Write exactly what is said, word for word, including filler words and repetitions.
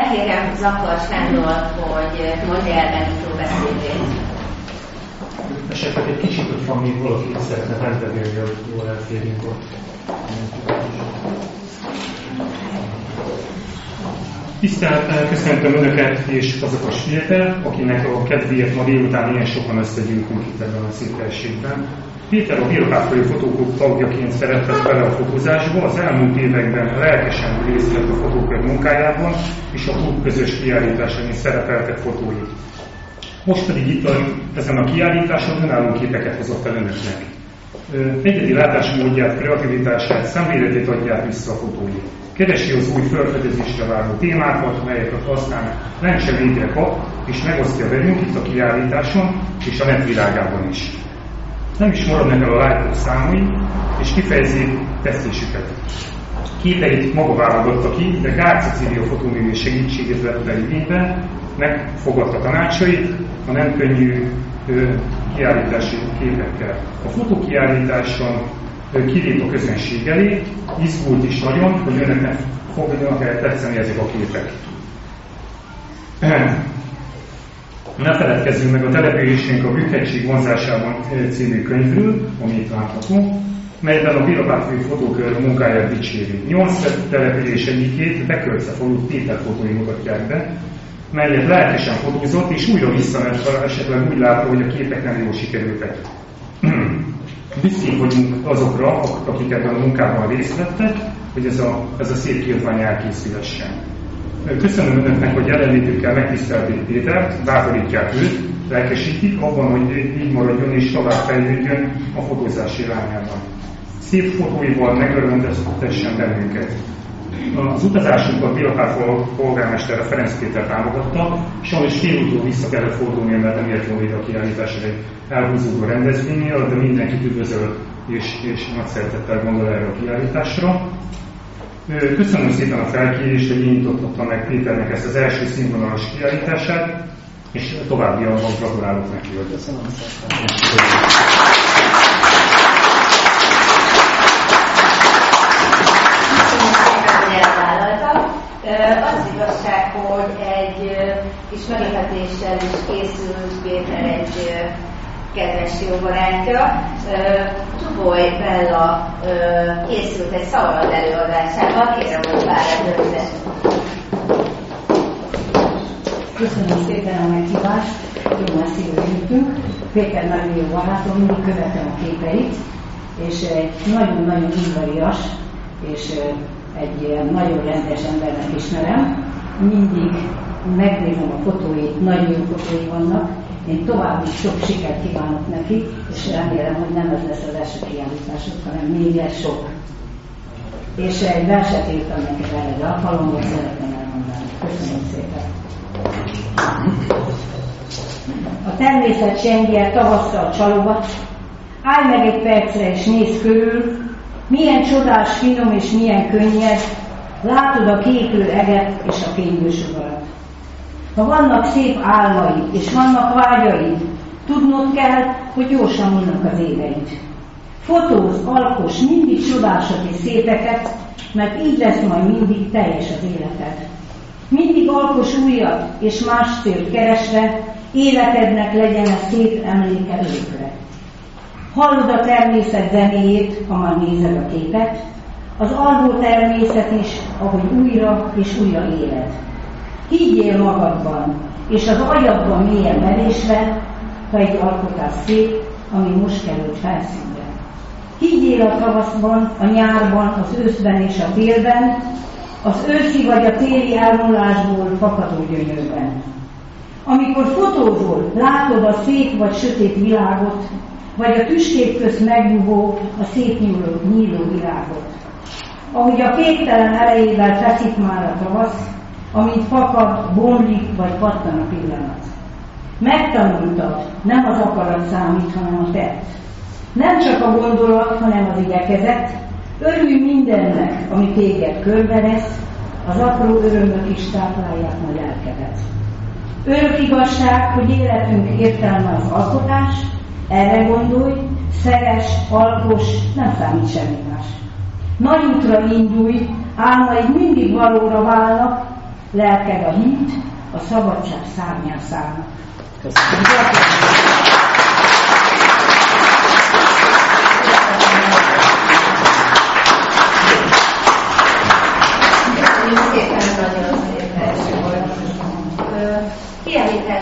felkérem Zakar Sándort, hogy mondja el megnyitó beszédét. Esetleg egy kicsit, hogyha még valaki szeretne rendelni, hogy jól elférjünk ott. Tisztelettel köszöntöm Önöket és Fazekas Péter, akinek a kedvéért ma délután ilyen sokan összegyűltünk itt ebben a szép helységben. Péter a Bírapátfai Fotóklub tagjaként szeretett bele a fotózásba, az elmúlt években lelkesen részt vett a fotóklub munkájában, és a klub közös kiállításán is szerepeltek fotói. Most pedig itt a, ezen a kiállításon önálló képeket hozott el Önöknek. Egyedi látásmódját, kreativitását, szemléletét adják vissza a fotói. Keresi az új felfedezésre váró témákat, melyeket aztán lencse végre kap, és megosztja velünk itt a kiállításon, és a netvilágában is. Nem is maradnak el a lájtok számai, és kifejezi tetszésüket. Képeit maga válogatta ki, de Gál Cecília fotóművész segítségét vette igénybe, megfogadta tanácsait a nem könnyű ö, kiállítási képekkel. A fotókiállításon kilép a közönség elé, izgult is nagyon, hogy önöknek fognak el tetszeni ezek a képek. Ne feledkezzünk meg a településünk a Bükkhegység vonzásában című könyvről, ami itt látható, melyben a Bírapátfai Fotókör munkáját dicséri. Nyolc település egyikét, Bekölce falut Péter fotói mutatják be, melyet lelkesen fotózott, és újra visszament, ha esetleg úgy látta, hogy a képek nem jól sikerültek. Büszkék vagyunk azokra, akik ebben a munkában részt vettek, hogy ez a, ez a szép kiadvány elkészülhessen. Köszönöm Önöknek, hogy jelenlétükkel megtisztelték Pétert, bátorítják őt, lelkesítik abban, hogy így maradjon és tovább fejlődjön a fotózás irányában. Szép fotóival megörvendeztessen bennünket. Az utazásunkat Bírapátfai polgármestere Ferenc Péter támogatta, sajnos félútról vissza kellett fordulnia, mert nem ért volna ide a kiállításra egy elhúzódó rendezvénynél, de mindenkit üdvözöl és, és nagy szeretettel gondol erre a kiállításra. Köszönöm szépen a felkérést, hogy én nyitottam meg Péternek ezt az első színvonalas kiállítását, és továbbiakban gratulálok neki. Köszönöm szépen. Az igazság, hogy egy kis meglepetéssel is készült Péter egy kedves jó barátja. Tuboly Bella készült egy szabad előadásával, kérem, hogy várjál röviden. Köszönöm szépen a meghívást, jó már szívültünk. Péter nagyon jó barátom, mindig követem a képeit, és egy nagyon-nagyon udvarias, és egy nagyon rendes embernek ismerem. Mindig megnézem a fotóit, nagyon jó fotói vannak. Én további sok sikert kívánok neki, és remélem, hogy nem ez lesz az első kiállítások, hanem még lesz sok. És egy verset írtam neki erre egy alkalommal, szeretném elmondani. Köszönöm szépen. A természet csendje tavasszal csalogat, állj meg egy percre és nézz körül, milyen csodás, finom és milyen könnyed, látod a kéklő eget és a fénylő sugarat. Ha vannak szép álmaid és vannak vágyaid, tudnod kell, hogy gyorsan múlnak az éveid. Fotóz, alkos mindig csodásat és szépeket, mert így lesz majd mindig teljes az életed. Mindig alkos újat és más célt keresve, életednek legyen a szép emléke örökre. Hallod a természet zenéjét, ha már nézed a képet, az alvó természet is, ahogy újra és újra éled. Higgyél magadban, és az agyadban mélyen merésve, ha egy alkotás szép, ami most került felszínre. Higgyél a tavaszban, a nyárban, az őszben és a télben, az őszi vagy a téli elmúlásból fakadó gyönyörben. Amikor fotózol, látod a szép vagy sötét világot, vagy a tüskék közt megnyugó, a szép nyíló, nyíló virágot. Ahogy a féktelen erejével feszít már a tavasz, amint fakad, bomlik vagy pattan a pillanat. Megtanultad, nem az akarat számít, hanem a tett. Nem csak a gondolat, hanem az igyekezet. Örülj mindennek, ami téged körbevesz, az apró örömök is táplálják a lelkedet. Örök igazság, hogy életünk értelme az alkotás, erre gondolj, szeres, alkos, nem számít semmi más. Nagy útra indulj, álmaid mindig valóra válnak, lelked a hit, a szabadság szárnyán szállnak. Köszönöm. Szépen, nagyon szép első volt. Kiemlített